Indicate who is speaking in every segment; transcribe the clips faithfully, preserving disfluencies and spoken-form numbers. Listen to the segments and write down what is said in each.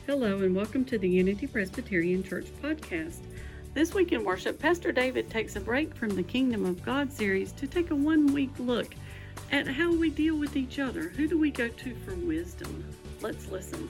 Speaker 1: Hello and welcome to the Unity Presbyterian Church podcast. This week in worship, Pastor David takes a break from the Kingdom of God series to take a one-week look at how we deal with each other. Who do we go to for wisdom? Let's listen.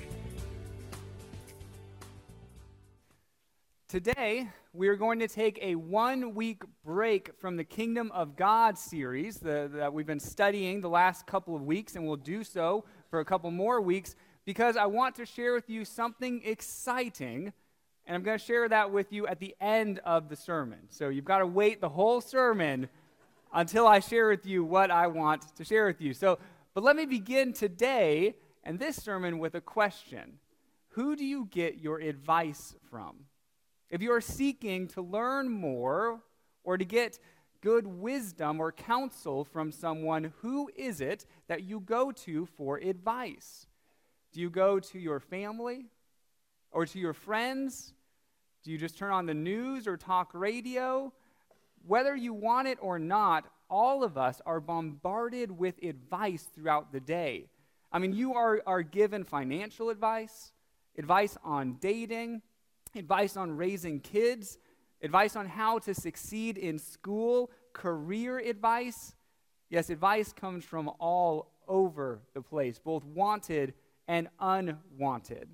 Speaker 2: Today, we are going to take a one-week break from the Kingdom of God series the, that we've been studying the last couple of weeks, and we'll do so for a couple more weeks because I want to share with you something exciting, and I'm going to share that with you at the end of the sermon. So you've got to wait the whole sermon until I share with you what I want to share with you. So, but let me begin today and this sermon with a question. Who do you get your advice from? If you are seeking to learn more or to get good wisdom or counsel from someone, who is it that you go to for advice? Do you go to your family or to your friends? Do you just turn on the news or talk radio? Whether you want it or not, all of us are bombarded with advice throughout the day. I mean, you are, are given financial advice, advice on dating, advice on raising kids, advice on how to succeed in school, career advice. Yes, advice comes from all over the place, both wanted and unwanted.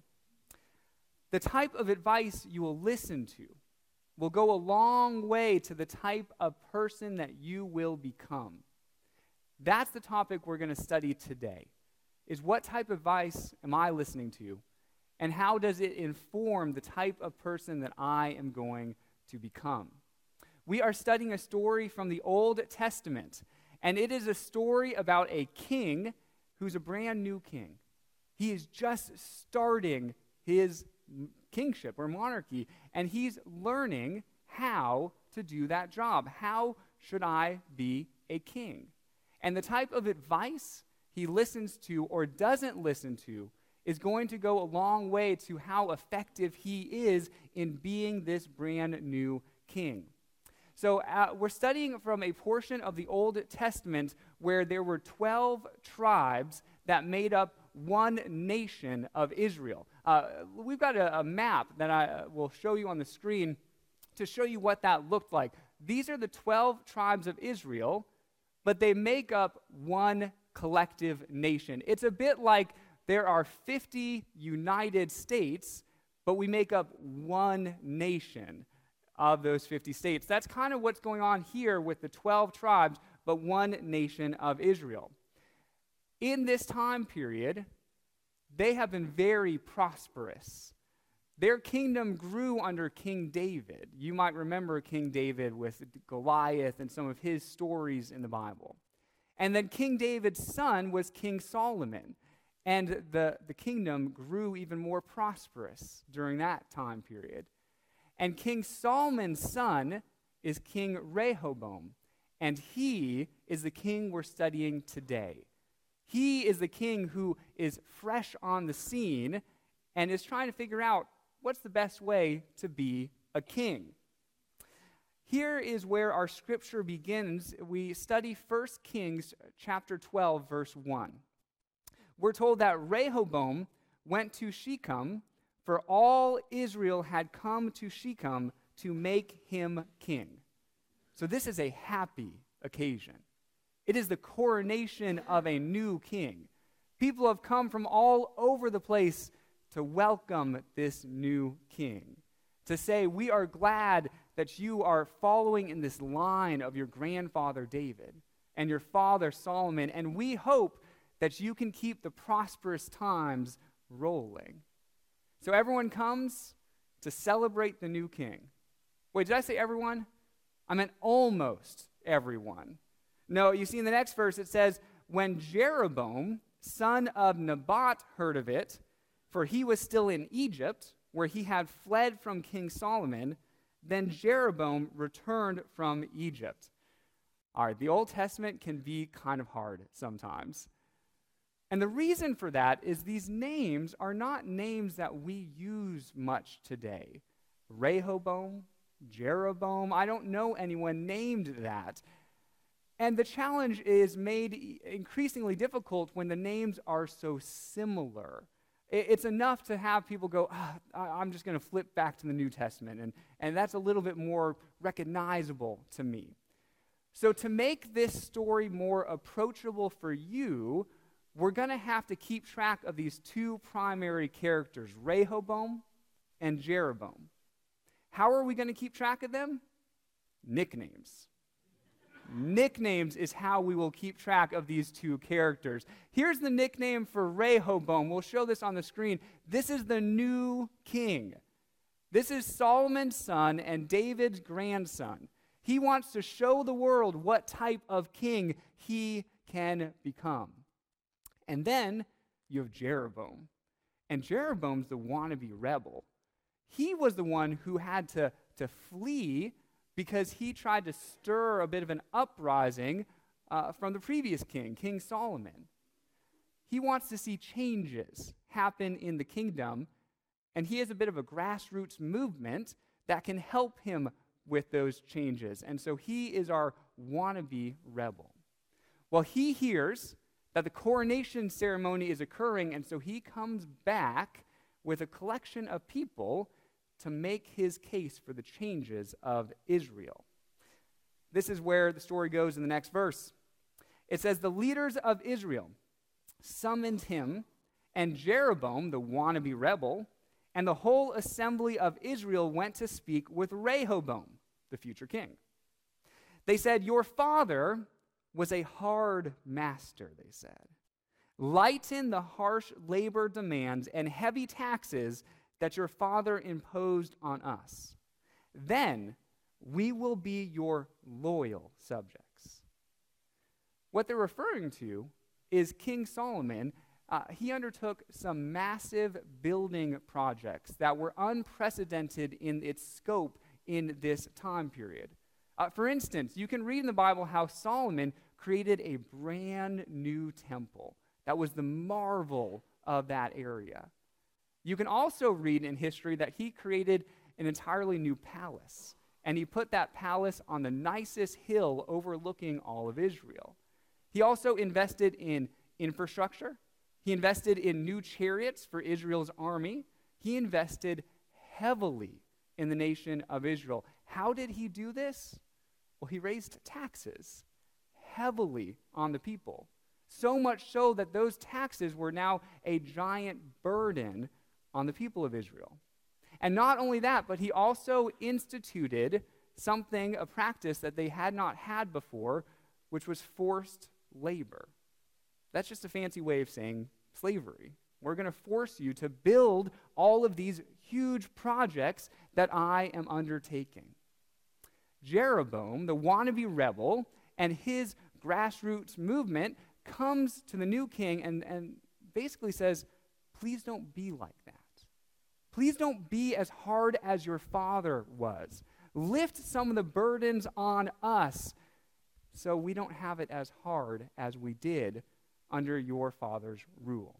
Speaker 2: The type of advice you will listen to will go a long way to the type of person that you will become. That's the topic we're going to study today, is what type of advice am I listening to? And how does it inform the type of person that I am going to become? We are studying a story from the Old Testament, and it is a story about a king who's a brand new king. He is just starting his kingship or monarchy, and he's learning how to do that job. How should I be a king? And the type of advice he listens to or doesn't listen to is going to go a long way to how effective he is in being this brand new king. So uh, we're studying from a portion of the Old Testament where there were twelve tribes that made up one nation of Israel. Uh, we've got a, a map that I uh, will show you on the screen to show you what that looked like. These are the twelve tribes of Israel, but they make up one collective nation. It's a bit like there are fifty United States, but we make up one nation of those fifty states. That's kind of what's going on here with the twelve tribes, but one nation of Israel. In this time period, they have been very prosperous. Their kingdom grew under King David. You might remember King David with Goliath and some of his stories in the Bible. And then King David's son was King Solomon. And the, the kingdom grew even more prosperous during that time period. And King Solomon's son is King Rehoboam, and he is the king we're studying today. He is the king who is fresh on the scene and is trying to figure out what's the best way to be a king. Here is where our scripture begins. We study First Kings chapter twelve, verse one. We're told that Rehoboam went to Shechem, for all Israel had come to Shechem to make him king. So this is a happy occasion. It is the coronation of a new king. People have come from all over the place to welcome this new king, to say, we are glad that you are following in this line of your grandfather David and your father Solomon, and we hope that you can keep the prosperous times rolling. So everyone comes to celebrate the new king. Wait, did I say everyone? I meant almost everyone. No, you see in the next verse it says, when Jeroboam, son of Nebat, heard of it, for he was still in Egypt, where he had fled from King Solomon, then Jeroboam returned from Egypt. All right, the Old Testament can be kind of hard sometimes. And the reason for that is these names are not names that we use much today. Rehoboam, Jeroboam, I don't know anyone named that. And the challenge is made increasingly difficult when the names are so similar. It, it's enough to have people go, ah, I- I'm just going to flip back to the New Testament, and, and that's a little bit more recognizable to me. So to make this story more approachable for you, we're going to have to keep track of these two primary characters, Rehoboam and Jeroboam. How are we going to keep track of them? Nicknames. Nicknames is how we will keep track of these two characters. Here's the nickname for Rehoboam. We'll show this on the screen. This is the new king. This is Solomon's son and David's grandson. He wants to show the world what type of king he can become. And then you have Jeroboam. And Jeroboam's the wannabe rebel. He was the one who had to, to flee because he tried to stir a bit of an uprising uh, from the previous king, King Solomon. He wants to see changes happen in the kingdom, and he has a bit of a grassroots movement that can help him with those changes. And so he is our wannabe rebel. Well, he hears that the coronation ceremony is occurring, and so he comes back with a collection of people to make his case for the changes of Israel. This is where the story goes in the next verse. It says, the leaders of Israel summoned him, and Jeroboam, the wannabe rebel, and the whole assembly of Israel went to speak with Rehoboam, the future king. They said, your father was a hard master, they said. Lighten the harsh labor demands and heavy taxes that your father imposed on us. Then we will be your loyal subjects. What they're referring to is King Solomon. Uh, he undertook some massive building projects that were unprecedented in its scope in this time period. Uh, for instance, you can read in the Bible how Solomon created a brand new temple that was the marvel of that area. You can also read in history that he created an entirely new palace, and he put that palace on the nicest hill overlooking all of Israel. He also invested in infrastructure. He invested in new chariots for Israel's army. He invested heavily in the nation of Israel. How did he do this? Well, he raised taxes heavily on the people, so much so that those taxes were now a giant burden on the people of Israel. And not only that, but he also instituted something, a practice that they had not had before, which was forced labor. That's just a fancy way of saying slavery. We're going to force you to build all of these huge projects that I am undertaking. Jeroboam, the wannabe rebel, and his grassroots movement comes to the new king and, and basically says, please don't be like that. Please don't be as hard as your father was. Lift some of the burdens on us so we don't have it as hard as we did under your father's rule.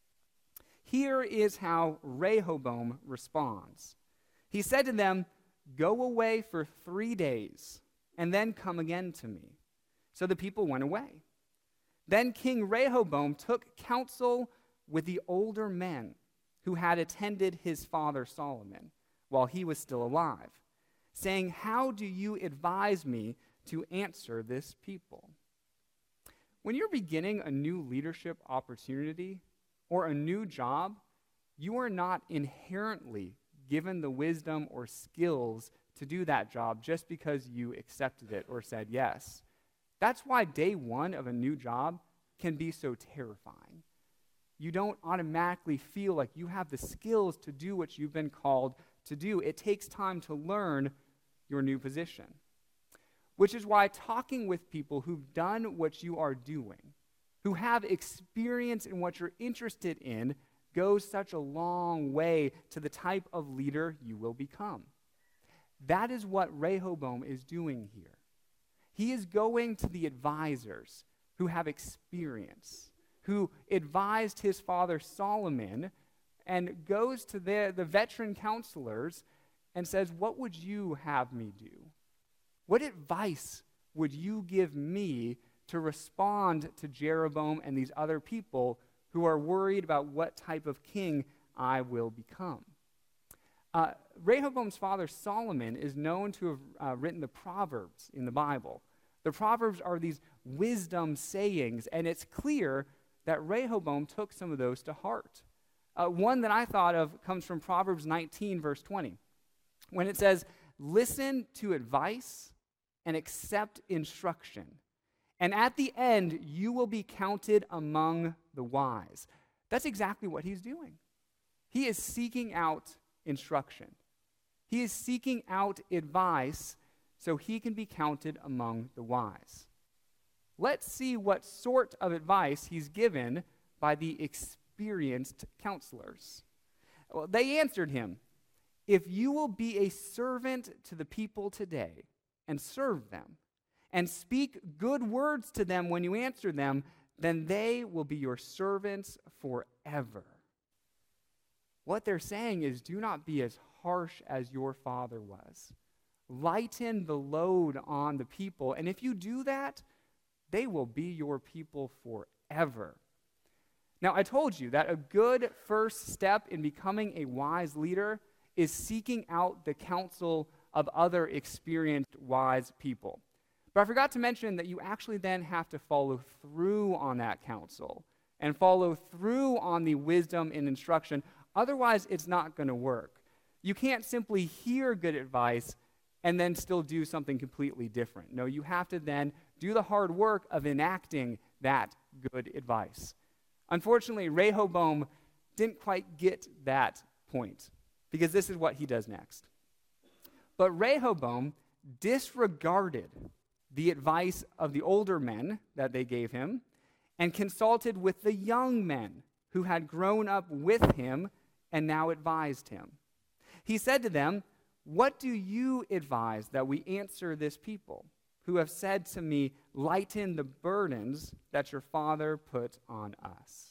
Speaker 2: Here is how Rehoboam responds. He said to them, go away for three days and then come again to me. So the people went away. Then King Rehoboam took counsel with the older men who had attended his father Solomon while he was still alive, saying, how do you advise me to answer this people? When you're beginning a new leadership opportunity or a new job, you are not inherently given the wisdom or skills to do that job just because you accepted it or said yes. That's why day one of a new job can be so terrifying. You don't automatically feel like you have the skills to do what you've been called to do. It takes time to learn your new position. Which is why talking with people who've done what you are doing, who have experience in what you're interested in, goes such a long way to the type of leader you will become. That is what Rehoboam is doing here. He is going to the advisors who have experience, who advised his father Solomon, and goes to the, the veteran counselors and says, what would you have me do? What advice would you give me to respond to Jeroboam and these other people who are worried about what type of king I will become. Uh, Rehoboam's father, Solomon, is known to have uh, written the Proverbs in the Bible. The Proverbs are these wisdom sayings, and it's clear that Rehoboam took some of those to heart. Uh, one that I thought of comes from Proverbs nineteen, verse twenty, when it says, "Listen to advice and accept instruction, and at the end you will be counted among the wise." That's exactly what he's doing. He is seeking out instruction. He is seeking out advice so he can be counted among the wise. Let's see what sort of advice he's given by the experienced counselors. Well, they answered him, "If you will be a servant to the people today and serve them, and speak good words to them when you answer them, then they will be your servants forever." What they're saying is, do not be as harsh as your father was. Lighten the load on the people, and if you do that, they will be your people forever. Now, I told you that a good first step in becoming a wise leader is seeking out the counsel of other experienced wise people. But I forgot to mention that you actually then have to follow through on that counsel and follow through on the wisdom and instruction. Otherwise, it's not going to work. You can't simply hear good advice and then still do something completely different. No, you have to then do the hard work of enacting that good advice. Unfortunately, Rehoboam didn't quite get that point, because this is what he does next. But Rehoboam disregarded the advice of the older men that they gave him and consulted with the young men who had grown up with him and now advised him. He said to them, "What do you advise that we answer this people who have said to me, 'Lighten the burdens that your father put on us'?"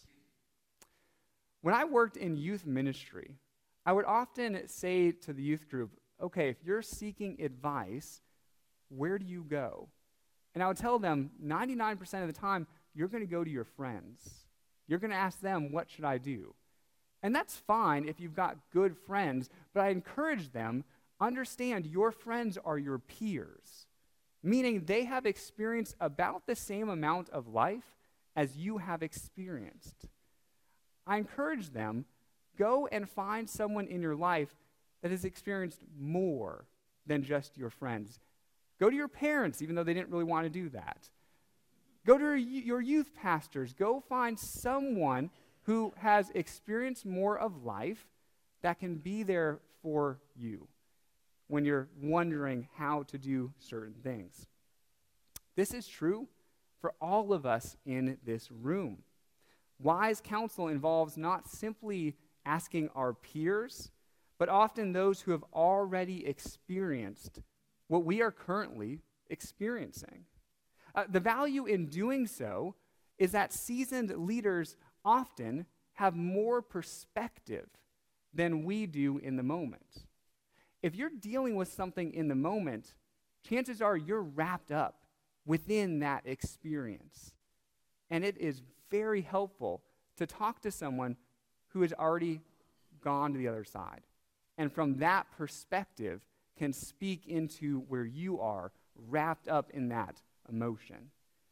Speaker 2: When I worked in youth ministry, I would often say to the youth group, "Okay, if you're seeking advice, where do you go?" And I would tell them, ninety-nine percent of the time, you're going to go to your friends. You're going to ask them, "What should I do?" And that's fine if you've got good friends, but I encourage them, understand your friends are your peers, meaning they have experienced about the same amount of life as you have experienced. I encourage them, go and find someone in your life that has experienced more than just your friends. Go to your parents, even though they didn't really want to do that. Go to your youth pastors. Go find someone who has experienced more of life that can be there for you when you're wondering how to do certain things. This is true for all of us in this room. Wise counsel involves not simply asking our peers, but often those who have already experienced what we are currently experiencing. Uh, the value in doing so is that seasoned leaders often have more perspective than we do in the moment. If you're dealing with something in the moment, chances are you're wrapped up within that experience. And it is very helpful to talk to someone who has already gone to the other side, and from that perspective can speak into where you are wrapped up in that emotion.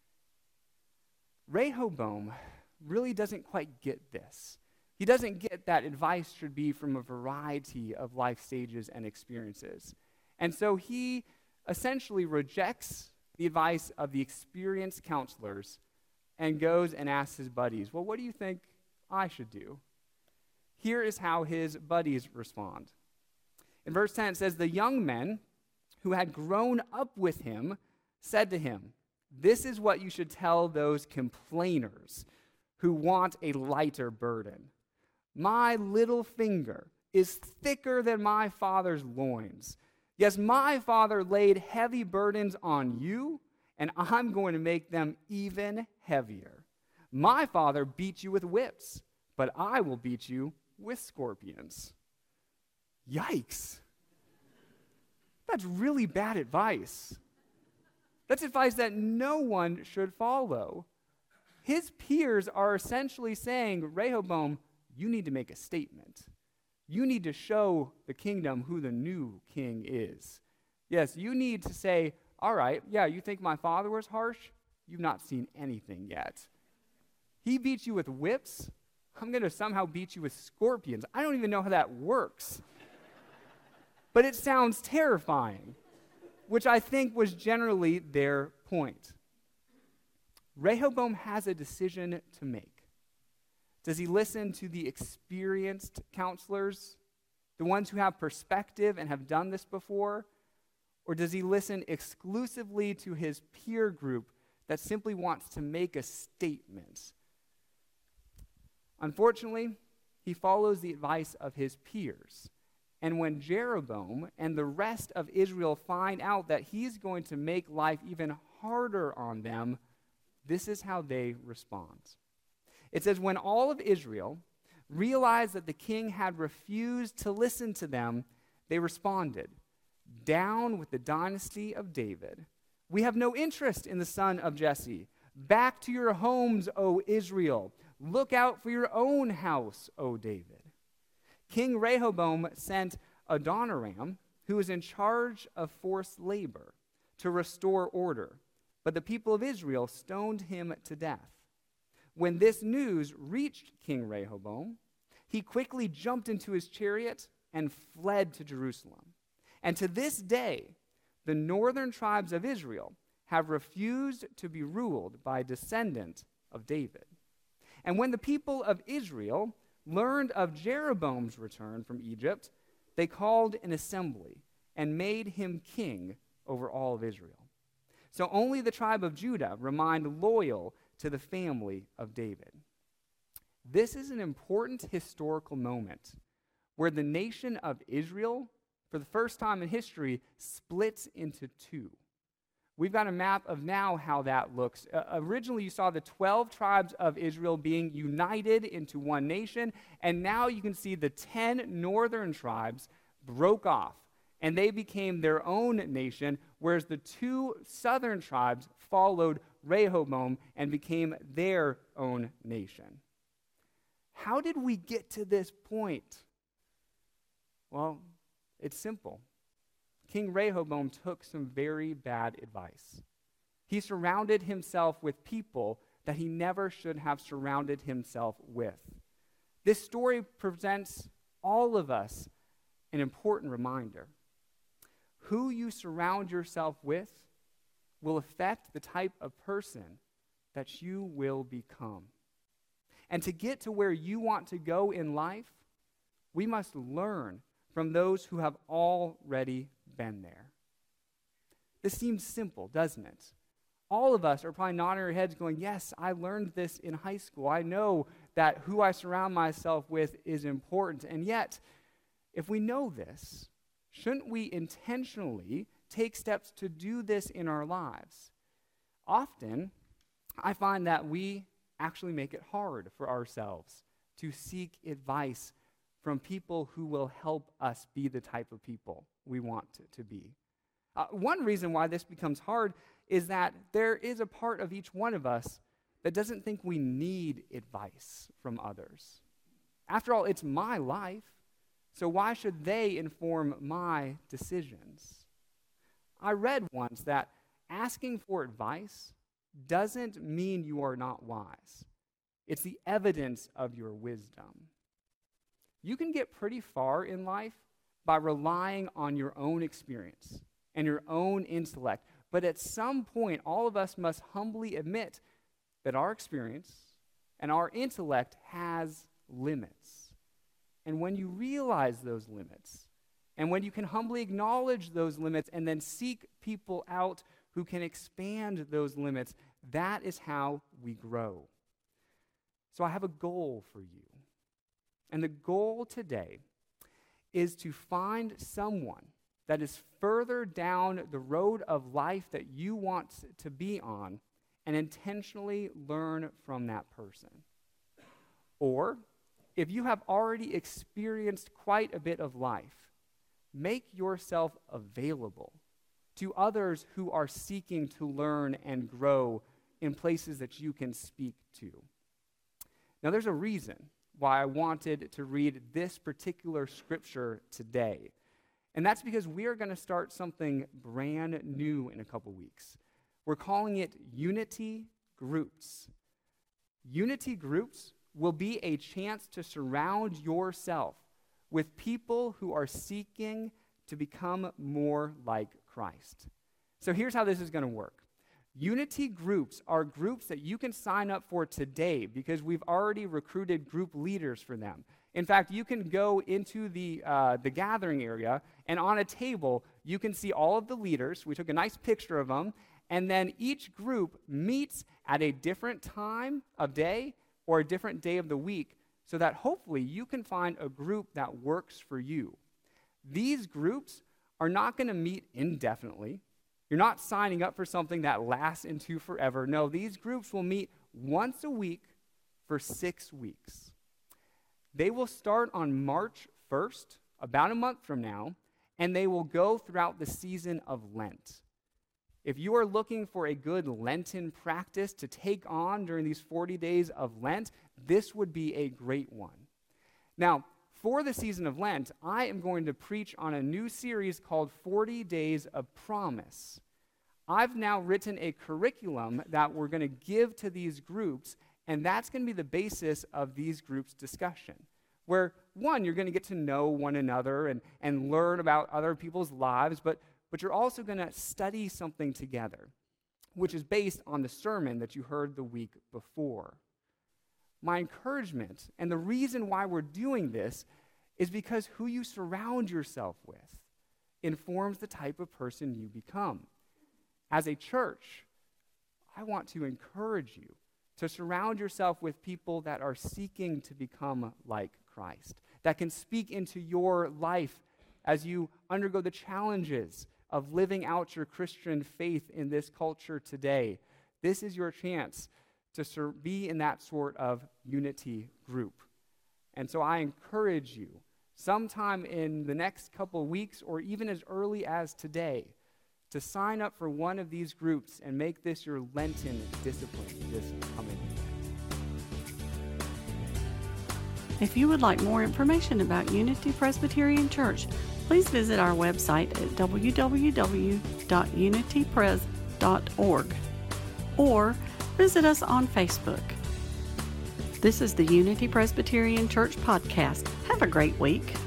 Speaker 2: Rehoboam really doesn't quite get this. He doesn't get that advice should be from a variety of life stages and experiences. And so he essentially rejects the advice of the experienced counselors and goes and asks his buddies, "Well, what do you think I should do?" Here is how his buddies respond. In verse ten, it says, "The young men who had grown up with him said to him, 'This is what you should tell those complainers who want a lighter burden. My little finger is thicker than my father's loins. Yes, my father laid heavy burdens on you, and I'm going to make them even heavier. My father beat you with whips, but I will beat you with scorpions.'" Yikes. That's really bad advice. That's advice that no one should follow. His peers are essentially saying, Rehoboam, you need to make a statement. You need to show the kingdom who the new king is. Yes, you need to say, all right, yeah, you think my father was harsh? You've not seen anything yet. He beat you with whips. I'm going to somehow beat you with scorpions. I don't even know how that works. But it sounds terrifying, which I think was generally their point. Rehoboam has a decision to make. Does he listen to the experienced counselors, the ones who have perspective and have done this before? Or does he listen exclusively to his peer group that simply wants to make a statement? Unfortunately, he follows the advice of his peers. And when Jeroboam and the rest of Israel find out that he's going to make life even harder on them, this is how they respond. It says, when all of Israel realized that the king had refused to listen to them, they responded, down with the dynasty of David. We have no interest in the son of Jesse. Back to your homes, O Israel. Look out for your own house, O David. King Rehoboam sent Adoniram, who was in charge of forced labor, to restore order. But the people of Israel stoned him to death. When this news reached King Rehoboam, he quickly jumped into his chariot and fled to Jerusalem. And to this day, the northern tribes of Israel have refused to be ruled by a descendant of David. And when the people of Israel learned of Jeroboam's return from Egypt, they called an assembly and made him king over all of Israel. So only the tribe of Judah remained loyal to the family of David. This is an important historical moment where the nation of Israel, for the first time in history, splits into two. We've got a map of now how that looks. Uh, originally, you saw the twelve tribes of Israel being united into one nation, and now you can see the ten northern tribes broke off, and they became their own nation, whereas the two southern tribes followed Rehoboam and became their own nation. How did we get to this point? Well, it's simple. King Rehoboam took some very bad advice. He surrounded himself with people that he never should have surrounded himself with. This story presents all of us an important reminder. Who you surround yourself with will affect the type of person that you will become. And to get to where you want to go in life, we must learn from those who have already been there. This seems simple, doesn't it? All of us are probably nodding our heads going, yes, I learned this in high school. I know that who I surround myself with is important. And yet, if we know this, shouldn't we intentionally take steps to do this in our lives? Often, I find that we actually make it hard for ourselves to seek advice from people who will help us be the type of people we want to, to be. Uh, one reason why this becomes hard is that there is a part of each one of us that doesn't think we need advice from others. After all, it's my life, so why should they inform my decisions? I read once that asking for advice doesn't mean you are not wise. It's the evidence of your wisdom. You can get pretty far in life by relying on your own experience and your own intellect. But at some point, all of us must humbly admit that our experience and our intellect has limits. And when you realize those limits, and when you can humbly acknowledge those limits and then seek people out who can expand those limits, that is how we grow. So I have a goal for you. And the goal today is to find someone that is further down the road of life that you want to be on and intentionally learn from that person. Or, if you have already experienced quite a bit of life, make yourself available to others who are seeking to learn and grow in places that you can speak to. Now, there's a reason why I wanted to read this particular scripture today. And that's because we are going to start something brand new in a couple weeks. We're calling it Unity Groups. Unity Groups will be a chance to surround yourself with people who are seeking to become more like Christ. So here's how this is going to work. Unity Groups are groups that you can sign up for today because we've already recruited group leaders for them. In fact, you can go into the, uh, the gathering area, and on a table, you can see all of the leaders. We took a nice picture of them, and then each group meets at a different time of day or a different day of the week so that hopefully you can find a group that works for you. These groups are not going to meet indefinitely. You're not signing up for something that lasts into forever. No, these groups will meet once a week for six weeks. They will start on March first, about a month from now, and they will go throughout the season of Lent. If you are looking for a good Lenten practice to take on during these forty days of Lent, this would be a great one. Now, for the season of Lent, I am going to preach on a new series called forty Days of Promise. I've now written a curriculum that we're going to give to these groups, and that's going to be the basis of these groups' discussion, where, one, you're going to get to know one another and, and learn about other people's lives, but, but you're also going to study something together, which is based on the sermon that you heard the week before. My encouragement, and the reason why we're doing this, is because who you surround yourself with informs the type of person you become. As a church, I want to encourage you to surround yourself with people that are seeking to become like Christ, that can speak into your life as you undergo the challenges of living out your Christian faith in this culture today. This is your chance to ser- be in that sort of unity group. And so I encourage you, sometime in the next couple of weeks or even as early as today, to sign up for one of these groups and make this your Lenten discipline this coming Lent.
Speaker 1: If you would like more information about Unity Presbyterian Church, please visit our website at w w w dot unity pres dot org or visit us on Facebook. This is the Unity Presbyterian Church podcast. Have a great week.